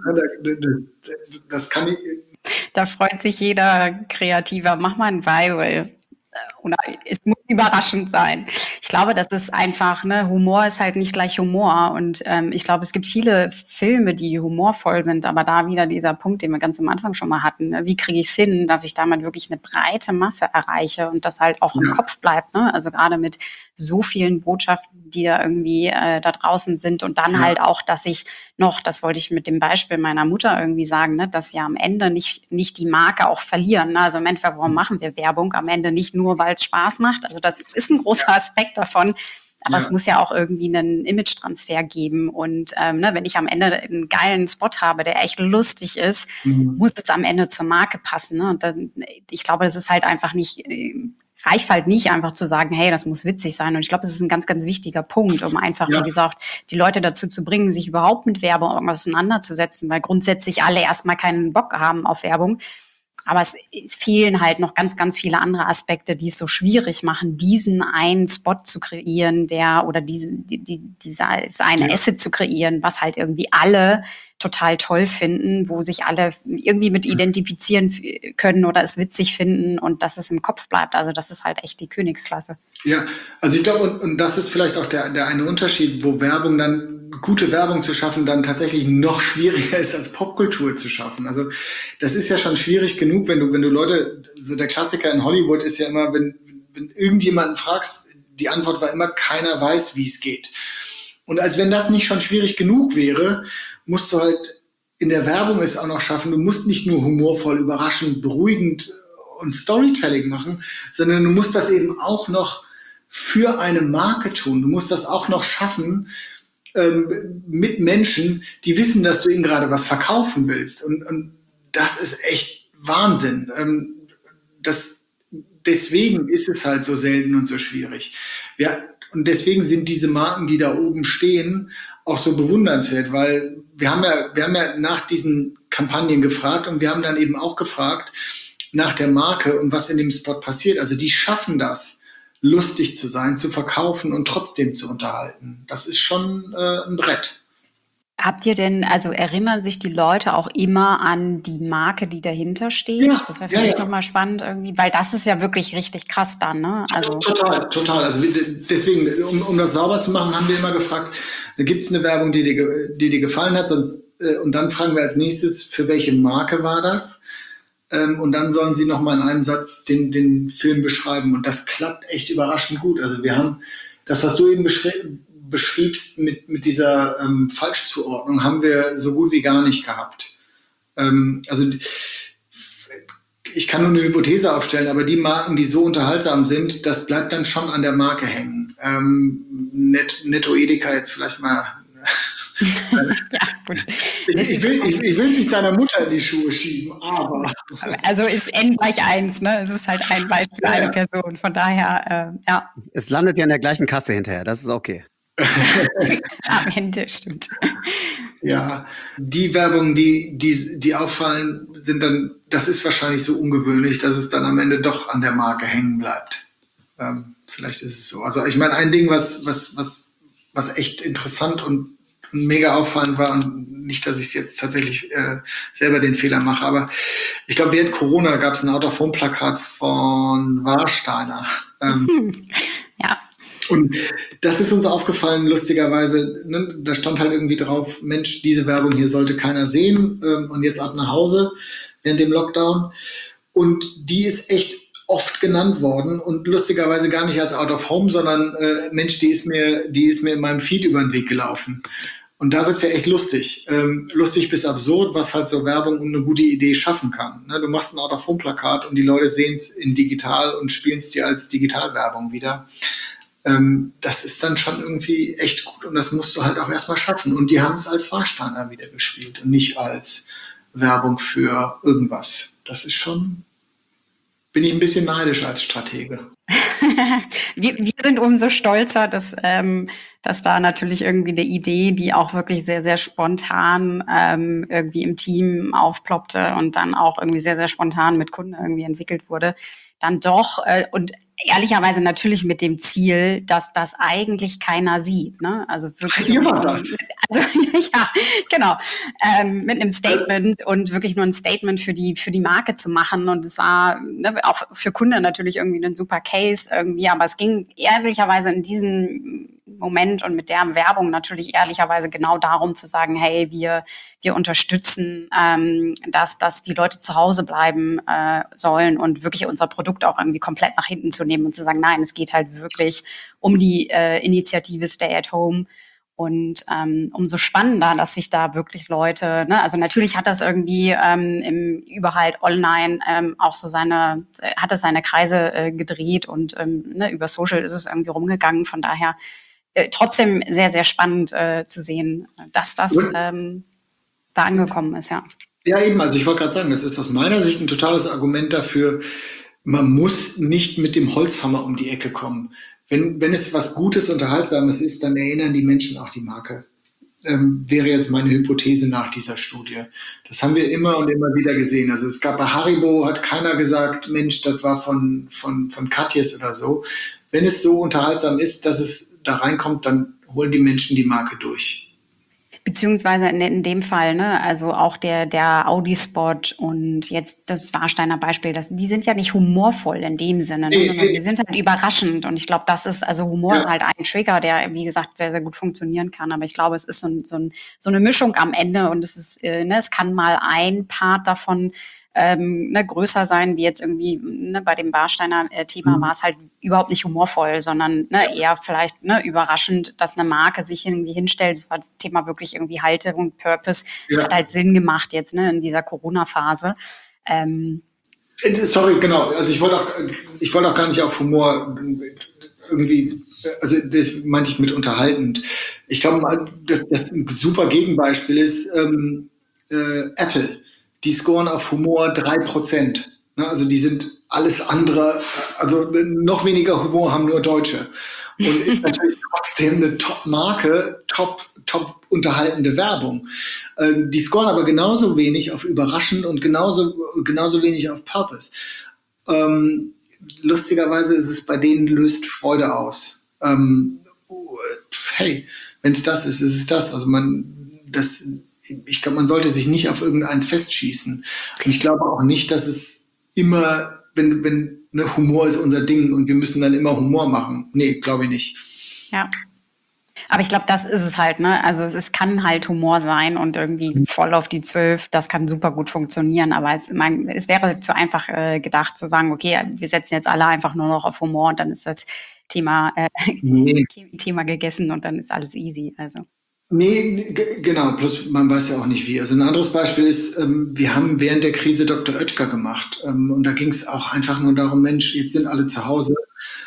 das, das kann ich... Da freut sich jeder Kreativer, mach mal ein Viral. Oder es muss überraschend sein. Ich glaube, das ist einfach, ne, Humor ist halt nicht gleich Humor. Und ähm, ich glaube, es gibt viele Filme, die humorvoll sind, aber da wieder dieser Punkt, den wir ganz am Anfang schon mal hatten. Ne? Wie kriege ich es hin, dass ich damit wirklich eine breite Masse erreiche und das halt auch ja. im Kopf bleibt. Ne? Also gerade mit so vielen Botschaften, die da irgendwie äh, da draußen sind. Und dann ja. halt auch, dass ich noch, das wollte ich mit dem Beispiel meiner Mutter irgendwie sagen, ne, dass wir am Ende nicht, nicht die Marke auch verlieren. Ne? Also im Endeffekt, warum machen wir Werbung? Am Ende nicht nur, weil es Spaß macht. Also das ist ein großer Aspekt davon. Aber ja. es muss ja auch irgendwie einen Image-Transfer geben. Und ähm, ne, wenn ich am Ende einen geilen Spot habe, der echt lustig ist, mhm. muss es am Ende zur Marke passen. Ne? Und dann, ich glaube, das ist halt einfach nicht... reicht halt nicht einfach zu sagen, hey, das muss witzig sein. Und ich glaube, das ist ein ganz, ganz wichtiger Punkt, um einfach, ja. wie gesagt, die Leute dazu zu bringen, sich überhaupt mit Werbung auseinanderzusetzen, weil grundsätzlich alle erstmal keinen Bock haben auf Werbung. Aber es, es fehlen halt noch ganz, ganz viele andere Aspekte, die es so schwierig machen, diesen einen Spot zu kreieren, der oder diese, die, die, diese eine ja. Asset zu kreieren, was halt irgendwie alle total toll finden, wo sich alle irgendwie mit identifizieren können oder es witzig finden und dass es im Kopf bleibt. Also das ist halt echt die Königsklasse. Ja, also ich glaube, und, und das ist vielleicht auch der, der eine Unterschied, wo Werbung dann, gute Werbung zu schaffen, dann tatsächlich noch schwieriger ist, als Popkultur zu schaffen. Also das ist ja schon schwierig genug, wenn du, wenn du Leute, so der Klassiker in Hollywood ist ja immer, wenn, wenn irgendjemanden fragst, die Antwort war immer, keiner weiß, wie es geht. Und als wenn das nicht schon schwierig genug wäre, musst du halt in der Werbung es auch noch schaffen, du musst nicht nur humorvoll, überraschend, beruhigend und Storytelling machen, sondern du musst das eben auch noch für eine Marke tun. Du musst das auch noch schaffen ähm, mit Menschen, die wissen, dass du ihnen gerade was verkaufen willst. Und, und das ist echt Wahnsinn. Ähm, das, deswegen ist es halt so selten und so schwierig. Ja, und deswegen sind diese Marken, die da oben stehen, auch so bewundernswert, weil wir haben ja, wir haben ja nach diesen Kampagnen gefragt und wir haben dann eben auch gefragt nach der Marke und was in dem Spot passiert. Also die schaffen das, lustig zu sein, zu verkaufen und trotzdem zu unterhalten. Das ist schon äh, ein Brett. Habt ihr denn, also erinnern sich die Leute auch immer an die Marke, die dahinter steht? Ja, Das wäre ja, vielleicht ja. nochmal spannend irgendwie, weil das ist ja wirklich richtig krass dann, ne? Also Total, total. Also wir- deswegen, um, um das sauber zu machen, haben wir immer gefragt, gibt es eine Werbung, die dir, ge- die dir gefallen hat? Sonst, äh, und dann fragen wir als nächstes, für welche Marke war das? Ähm, und dann sollen sie nochmal in einem Satz den, den Film beschreiben. Und das klappt echt überraschend gut. Also wir haben das, was du eben beschri- beschriebst mit, mit dieser ähm, Falschzuordnung, haben wir so gut wie gar nicht gehabt. Ähm, also ich kann nur eine Hypothese aufstellen, aber die Marken, die so unterhaltsam sind, das bleibt dann schon an der Marke hängen. Ähm, Net, Netto Edeka jetzt vielleicht mal. ja, gut. Ich, Das ich, ist, will, ich, ich will sich deiner Mutter in die Schuhe schieben, aber. also ist N gleich eins, ne? Es ist halt ein Beispiel, Ja, eine ja. Person. Von daher, äh, ja, Es- Es landet ja in der gleichen Kasse hinterher, das ist okay. am Ende stimmt. Ja, die Werbung, die, die, die auffallen, sind dann, das ist wahrscheinlich so ungewöhnlich, dass es dann am Ende doch an der Marke hängen bleibt. Ähm, vielleicht ist es so. Also ich meine, ein Ding, was, was, was, was echt interessant und, und mega auffallend war, und nicht, dass ich es jetzt tatsächlich äh, selber den Fehler mache, aber ich glaube, während Corona gab es ein Out-of-Home-Plakat von Warsteiner. Ähm, Hm. Ja, Und das ist uns aufgefallen, lustigerweise, ne, da stand halt irgendwie drauf, Mensch, diese Werbung hier sollte keiner sehen ähm, und jetzt ab nach Hause während dem Lockdown. Und die ist echt oft genannt worden und lustigerweise gar nicht als Out of Home, sondern äh, Mensch, die ist mir, die ist mir in meinem Feed über den Weg gelaufen. Und da wird's ja echt lustig. Ähm, lustig bis absurd, was halt so Werbung und eine gute Idee schaffen kann. Ne, du machst ein Out-of-Home-Plakat und die Leute sehen es in digital und spielen es dir als Digitalwerbung wieder. Ähm, das ist dann schon irgendwie echt gut und das musst du halt auch erstmal schaffen. Und die haben es als Warsteiner wieder gespielt und nicht als Werbung für irgendwas. Das ist schon, bin ich ein bisschen neidisch als Stratege. wir, wir sind umso stolzer, dass, ähm, dass da natürlich irgendwie eine Idee, die auch wirklich sehr, sehr spontan ähm, irgendwie im Team aufploppte und dann auch irgendwie sehr, sehr spontan mit Kunden irgendwie entwickelt wurde, dann doch äh, und ehrlicherweise natürlich mit dem Ziel, dass das eigentlich keiner sieht. Ne? Also wirklich. Ihr war das. Also ja, genau. Ähm, mit einem Statement und wirklich nur ein Statement für die für die Marke zu machen. Und es war ne, auch für Kunden natürlich irgendwie ein super Case irgendwie, aber es ging ehrlicherweise in diesem Moment und mit der Werbung natürlich ehrlicherweise genau darum zu sagen, hey, wir wir unterstützen, ähm, dass dass die Leute zu Hause bleiben äh, sollen und wirklich unser Produkt auch irgendwie komplett nach hinten zu nehmen und zu sagen, nein, es geht halt wirklich um die äh, Initiative Stay at Home. Und ähm, umso spannender, dass sich da wirklich Leute, ne, also natürlich hat das irgendwie ähm, im überall online ähm, auch so seine, äh, hat es seine Kreise äh, gedreht und ähm, ne, über Social ist es irgendwie rumgegangen. Von daher äh, trotzdem sehr, sehr spannend äh, zu sehen, dass das ähm, da angekommen ist, ja. Ja, eben, also ich wollte gerade sagen, das ist aus meiner Sicht ein totales Argument dafür, man muss nicht mit dem Holzhammer um die Ecke kommen. Wenn, wenn es was Gutes, Unterhaltsames ist, dann erinnern die Menschen auch die Marke. Ähm, wäre jetzt meine Hypothese nach dieser Studie. Das haben wir immer und immer wieder gesehen. Also es gab bei Haribo, hat keiner gesagt, Mensch, das war von, von, von Katjes oder so. Wenn es so unterhaltsam ist, dass es da reinkommt, dann holen die Menschen die Marke durch. Beziehungsweise in, in dem Fall, ne, also auch der, der Audi-Spot und jetzt das Warsteiner Beispiel, das, die sind ja nicht humorvoll in dem Sinne, ne, Nee, sondern nee. sie sind halt überraschend. Und ich glaube, das ist, also Humor Ja. ist halt ein Trigger, der, wie gesagt, sehr, sehr gut funktionieren kann. Aber ich glaube, es ist so, ein, so, ein, so eine Mischung am Ende und es ist, äh, ne, es kann mal ein Part davon ähm, ne, größer sein, wie jetzt irgendwie ne, bei dem Warsteiner-Thema Mhm. war es halt überhaupt nicht humorvoll, sondern ne, eher vielleicht ne, überraschend, dass eine Marke sich irgendwie hinstellt. Es war das Thema wirklich irgendwie Halterung, Purpose. Es Ja. hat halt Sinn gemacht jetzt ne, in dieser Corona-Phase. Ähm, Äh, Sorry, genau. Also ich wollte auch, ich wollte auch gar nicht auf Humor irgendwie, also das meinte ich mit unterhaltend. Ich glaube, das, das ein super Gegenbeispiel ist ähm, äh, Apple. Die scoren auf Humor drei Prozent. Ne? Also die sind alles andere, also noch weniger Humor haben nur Deutsche. Und ist natürlich trotzdem eine Top-Marke, top, top unterhaltende Werbung. Ähm, die scoren aber genauso wenig auf überraschend und genauso, genauso wenig auf Purpose. Ähm, lustigerweise ist es bei denen löst Freude aus. Ähm, hey, wenn es das ist, ist es das. Also man, das, ich glaube, man sollte sich nicht auf irgendeins festschießen. Und ich glaube auch nicht, dass es immer, wenn, wenn ne, Humor ist unser Ding und wir müssen dann immer Humor machen. Nee, glaube ich nicht. Ja. Aber ich glaube, das ist es halt, ne? Also es, es kann halt Humor sein und irgendwie voll auf die Zwölf, das kann super gut funktionieren. Aber es, mein, es wäre zu einfach äh, gedacht zu sagen, okay, wir setzen jetzt alle einfach nur noch auf Humor und dann ist das Thema, äh, Nee. Thema gegessen und dann ist alles easy. Also. Nee, g- genau, plus man weiß ja auch nicht wie. Also ein anderes Beispiel ist, ähm, wir haben während der Krise Doktor Oetker gemacht. Ähm, und da ging es auch einfach nur darum, Mensch, jetzt sind alle zu Hause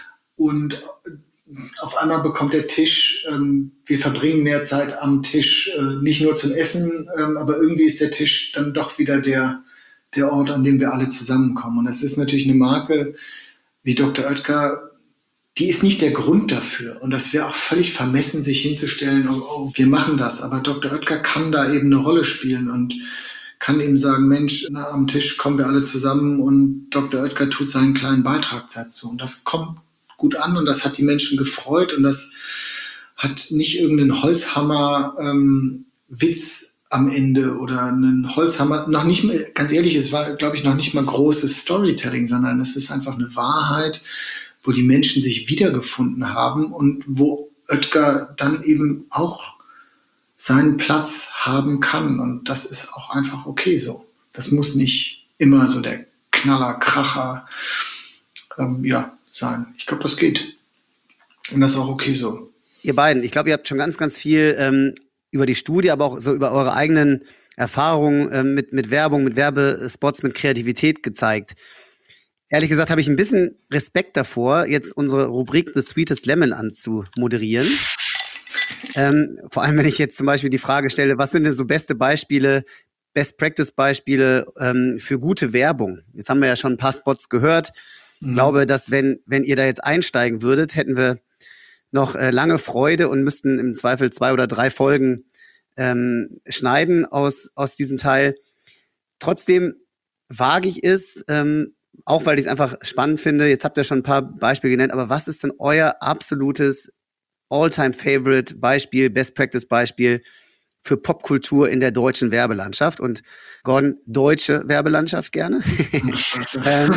und auf einmal bekommt der Tisch, ähm, wir verbringen mehr Zeit am Tisch, äh, nicht nur zum Essen, ähm, aber irgendwie ist der Tisch dann doch wieder der, der Ort, an dem wir alle zusammenkommen. Und das ist natürlich eine Marke wie Doktor Oetker, die ist nicht der Grund dafür. Und das wäre auch völlig vermessen, sich hinzustellen, oh, oh, wir machen das. Aber Doktor Oetker kann da eben eine Rolle spielen und kann eben sagen, Mensch, na, am Tisch kommen wir alle zusammen und Doktor Oetker tut seinen kleinen Beitrag dazu. Und das kommt gut an und das hat die Menschen gefreut und das hat nicht irgendeinen Holzhammer-Witz ähm, am Ende oder einen Holzhammer, noch nicht mal, ganz ehrlich, es war, glaube ich, noch nicht mal großes Storytelling, sondern es ist einfach eine Wahrheit, wo die Menschen sich wiedergefunden haben und wo Oetker dann eben auch seinen Platz haben kann. Und das ist auch einfach okay so. Das muss nicht immer so der Knaller, Kracher ähm, ja, sein. Ich glaube, das geht. Und das ist auch okay so. Ihr beiden, ich glaube, ihr habt schon ganz, ganz viel ähm, über die Studie, aber auch so über eure eigenen Erfahrungen ähm, mit, mit Werbung, mit Werbespots, mit Kreativität gezeigt. Ehrlich gesagt habe ich ein bisschen Respekt davor, jetzt unsere Rubrik The Sweetest Lemon anzumoderieren. Ähm, vor allem, wenn ich jetzt zum Beispiel die Frage stelle, was sind denn so beste Beispiele, Best-Practice-Beispiele ähm, für gute Werbung? Jetzt haben wir ja schon ein paar Spots gehört. Ich glaube, dass wenn, wenn ihr da jetzt einsteigen würdet, hätten wir noch äh, lange Freude und müssten im Zweifel zwei oder drei Folgen ähm, schneiden aus, aus diesem Teil. Trotzdem wage ich es, ähm, auch weil ich es einfach spannend finde. Jetzt habt ihr schon ein paar Beispiele genannt, aber was ist denn euer absolutes All-Time-Favorite-Beispiel, Best-Practice-Beispiel für Popkultur in der deutschen Werbelandschaft? Und Gordon, deutsche Werbelandschaft gerne. ähm,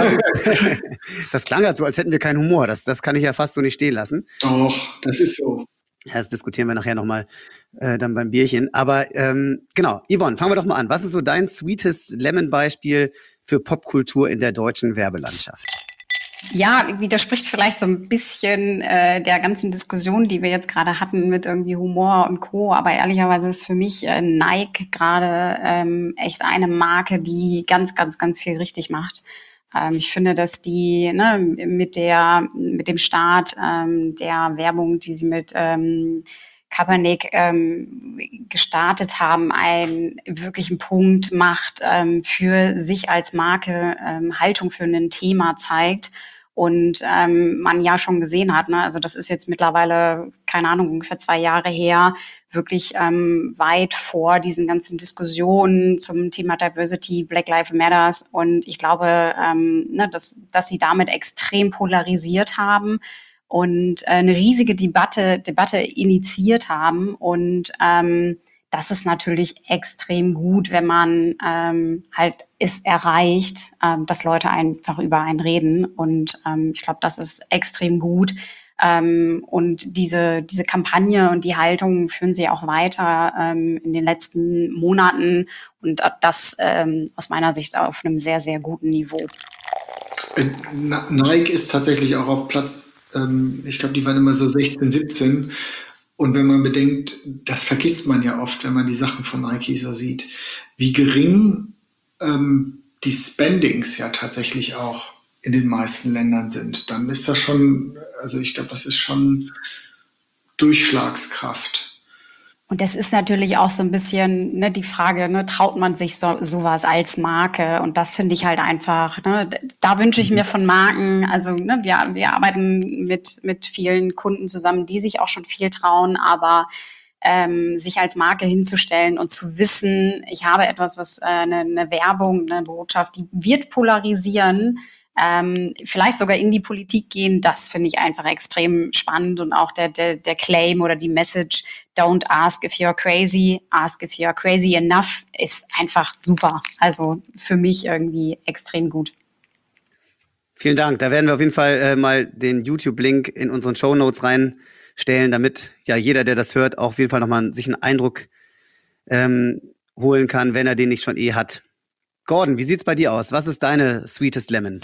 das klang halt so, als hätten wir keinen Humor. Das, das kann ich ja fast so nicht stehen lassen. Doch, das ist so. Ja, das diskutieren wir nachher nochmal äh, dann beim Bierchen. Aber ähm, genau, Yvonne, fangen wir doch mal an. Was ist so dein sweetest Lemon-Beispiel für Popkultur in der deutschen Werbelandschaft? Ja, widerspricht vielleicht so ein bisschen äh, der ganzen Diskussion, die wir jetzt gerade hatten mit irgendwie Humor und Co. Aber ehrlicherweise ist für mich äh, Nike gerade ähm, echt eine Marke, die ganz, ganz, ganz viel richtig macht. Ähm, ich finde, dass die ne, mit der mit dem Start ähm, der Werbung, die sie mit ähm, Kaepernick ähm, gestartet haben, einen wirklichen Punkt macht, ähm, für sich als Marke ähm, Haltung für ein Thema zeigt. Und ähm, man ja schon gesehen hat, ne, also das ist jetzt mittlerweile, keine Ahnung, ungefähr zwei Jahre her, wirklich ähm, weit vor diesen ganzen Diskussionen zum Thema Diversity, Black Lives Matters. Und ich glaube, ähm, ne, dass, dass sie damit extrem polarisiert haben und äh, eine riesige Debatte, Debatte initiiert haben. Und ähm, das ist natürlich extrem gut, wenn man ähm, halt es erreicht, ähm, dass Leute einfach über einen reden. Und ähm, ich glaube, das ist extrem gut. Ähm, und diese, diese Kampagne und die Haltung führen sie auch weiter ähm, in den letzten Monaten und das ähm, aus meiner Sicht auf einem sehr, sehr guten Niveau. Nike ist tatsächlich auch auf Platz, ähm, ich glaube, die waren immer so sechzehn, siebzehn. Und wenn man bedenkt, das vergisst man ja oft, wenn man die Sachen von Nike so sieht, wie gering ähm, die Spendings ja tatsächlich auch in den meisten Ländern sind, dann ist das schon, also ich glaube, das ist schon Durchschlagskraft. Und das ist natürlich auch so ein bisschen ne, die Frage, ne, traut man sich so, sowas als Marke? Und das finde ich halt einfach, ne, da wünsche ich mir von Marken, also ne, wir, wir arbeiten mit, mit vielen Kunden zusammen, die sich auch schon viel trauen, aber ähm, sich als Marke hinzustellen und zu wissen, ich habe etwas, was äh, eine, eine Werbung, eine Botschaft, die wird polarisieren, ähm, vielleicht sogar in die Politik gehen, das finde ich einfach extrem spannend und auch der, der, der Claim oder die Message, don't ask if you're crazy, ask if you're crazy enough, ist einfach super. Also für mich irgendwie extrem gut. Vielen Dank. Da werden wir auf jeden Fall äh, mal den YouTube-Link in unseren Shownotes reinstellen, damit ja jeder, der das hört, auch auf jeden Fall nochmal sich einen Eindruck ähm, holen kann, wenn er den nicht schon eh hat. Gordon, wie sieht's bei dir aus? Was ist deine Sweetest Lemon?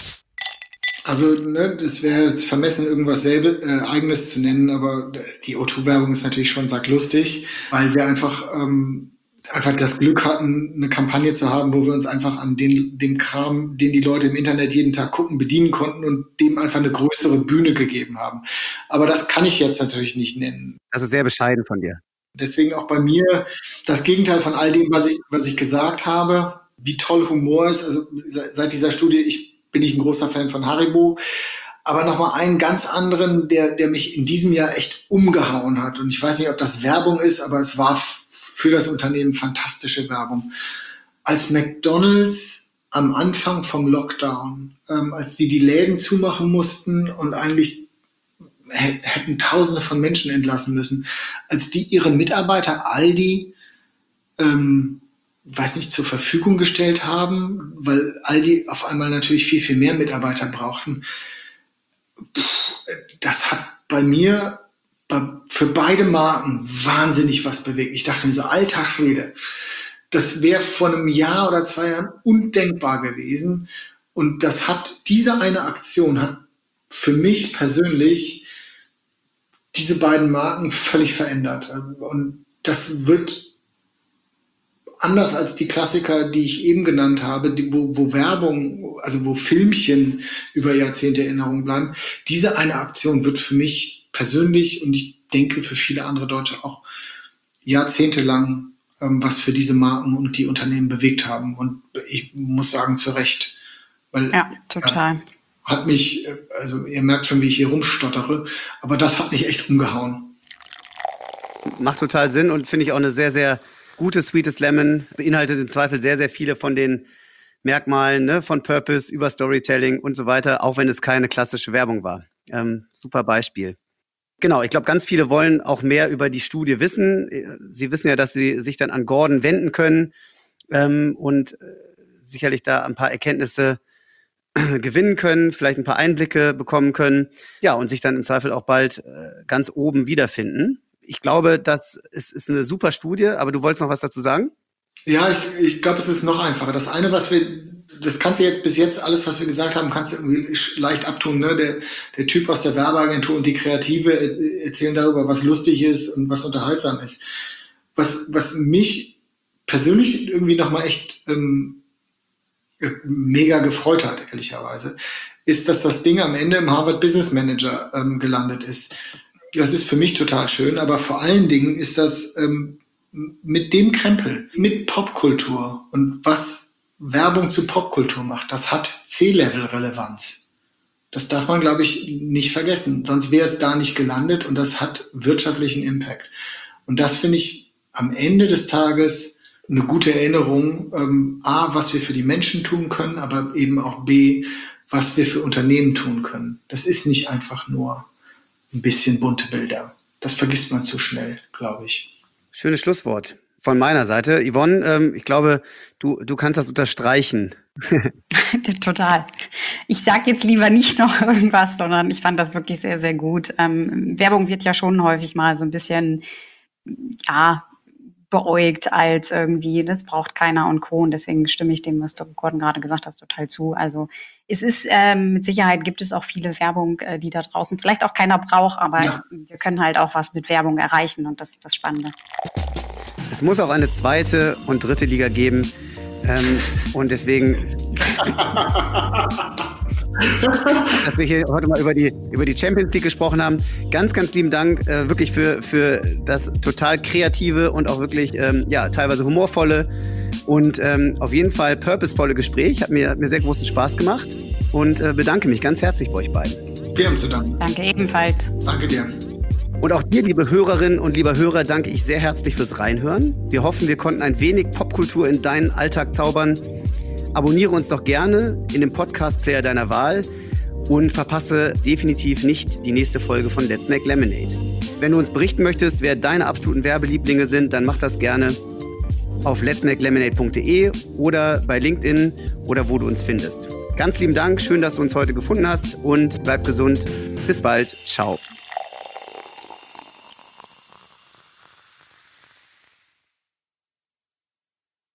Also, ne, das wäre jetzt vermessen, irgendwas selbe, äh, Eigenes zu nennen, aber die O zwei Werbung ist natürlich schon sacklustig, weil wir einfach, ähm, einfach das Glück hatten, eine Kampagne zu haben, wo wir uns einfach an den, dem Kram, den die Leute im Internet jeden Tag gucken, bedienen konnten und dem einfach eine größere Bühne gegeben haben. Aber das kann ich jetzt natürlich nicht nennen. Das ist sehr bescheiden von dir. Deswegen auch bei mir das Gegenteil von all dem, was ich, was ich gesagt habe, wie toll Humor ist. Also seit dieser Studie, ich bin ich ein großer Fan von Haribo, aber nochmal einen ganz anderen, der, der mich in diesem Jahr echt umgehauen hat. Und ich weiß nicht, ob das Werbung ist, aber es war f- für das Unternehmen fantastische Werbung. Als McDonald's am Anfang vom Lockdown, ähm, als die die Läden zumachen mussten und eigentlich h- hätten Tausende von Menschen entlassen müssen, als die ihre Mitarbeiter Aldi ähm, weiß nicht, zur Verfügung gestellt haben, weil Aldi auf einmal natürlich viel, viel mehr Mitarbeiter brauchten. Pff, das hat bei mir bei, für beide Marken wahnsinnig was bewegt. Ich dachte mir so, alter Schwede, das wäre vor einem Jahr oder zwei Jahren undenkbar gewesen. Und das hat, diese eine Aktion hat für mich persönlich diese beiden Marken völlig verändert. Und das wird anders als die Klassiker, die ich eben genannt habe, die, wo, wo Werbung, also wo Filmchen über Jahrzehnte Erinnerung bleiben, diese eine Aktion wird für mich persönlich und ich denke für viele andere Deutsche auch jahrzehntelang ähm, was für diese Marken und die Unternehmen bewegt haben. Und ich muss sagen, zu Recht. Weil, ja, total. Ja, hat mich, also ihr merkt schon, wie ich hier rumstottere, aber das hat mich echt umgehauen. Macht total Sinn und finde ich auch eine sehr, sehr gute Sweetest Lemon, beinhaltet im Zweifel sehr, sehr viele von den Merkmalen, ne, von Purpose über Storytelling und so weiter, auch wenn es keine klassische Werbung war. Ähm, super Beispiel. Genau, ich glaube, ganz viele wollen auch mehr über die Studie wissen. Sie wissen ja, dass sie sich dann an Gordon wenden können ähm, und äh, sicherlich da ein paar Erkenntnisse gewinnen können, vielleicht ein paar Einblicke bekommen können, ja, und sich dann im Zweifel auch bald äh, ganz oben wiederfinden. Ich glaube, das ist, ist eine super Studie, aber du wolltest noch was dazu sagen? Ja, ich, ich glaube, es ist noch einfacher. Das eine, was wir, das kannst du jetzt bis jetzt, alles, was wir gesagt haben, kannst du irgendwie leicht abtun. Ne? Der, der Typ aus der Werbeagentur und die Kreative erzählen darüber, was lustig ist und was unterhaltsam ist. Was, was mich persönlich irgendwie nochmal echt ähm, mega gefreut hat, ehrlicherweise, ist, dass das Ding am Ende im Harvard Business Manager ähm, gelandet ist. Das ist für mich total schön, aber vor allen Dingen ist das ähm, mit dem Krempel, mit Popkultur und was Werbung zu Popkultur macht, das hat C-Level-Relevanz. Das darf man, glaube ich, nicht vergessen. Sonst wäre es da nicht gelandet und das hat wirtschaftlichen Impact. Und das finde ich am Ende des Tages eine gute Erinnerung, ähm, A, was wir für die Menschen tun können, aber eben auch B, was wir für Unternehmen tun können. Das ist nicht einfach nur ein bisschen bunte Bilder. Das vergisst man zu schnell, glaube ich. Schönes Schlusswort. von meiner Seite. Yvonne, ähm, ich glaube, du, du kannst das unterstreichen. Total. Ich sage jetzt lieber nicht noch irgendwas, sondern ich fand das wirklich sehr, sehr gut. Ähm, Werbung wird ja schon häufig mal so ein bisschen, ja, beäugt als irgendwie, das braucht keiner und Co. Und deswegen stimme ich dem, was du Gordon gerade gesagt hast, total zu. Also es ist, ähm, mit Sicherheit gibt es auch viele Werbung, äh, die da draußen vielleicht auch keiner braucht, aber ja. wir können halt auch was mit Werbung erreichen und das ist das Spannende. Es muss auch eine zweite und dritte Liga geben. Ähm, und deswegen, dass wir hier heute mal über die, über die Champions League gesprochen haben. Ganz, ganz lieben Dank äh, wirklich für, für das total kreative und auch wirklich ähm, ja, teilweise humorvolle und ähm, auf jeden Fall purposevolle Gespräch. Hat mir, hat mir sehr großen Spaß gemacht und äh, bedanke mich ganz herzlich bei euch beiden. Wir haben zu danken. Danke ebenfalls. Danke dir. Und auch dir, liebe Hörerinnen und lieber Hörer, danke ich sehr herzlich fürs Reinhören. Wir hoffen, wir konnten ein wenig Popkultur in deinen Alltag zaubern. Abonniere uns doch gerne in dem Podcast-Player deiner Wahl und verpasse definitiv nicht die nächste Folge von Let's Make Lemonade. Wenn du uns berichten möchtest, wer deine absoluten Werbelieblinge sind, dann mach das gerne auf lets make lemonade punkt de oder bei LinkedIn oder wo du uns findest. Ganz lieben Dank, schön, dass du uns heute gefunden hast und bleib gesund. Bis bald. Ciao.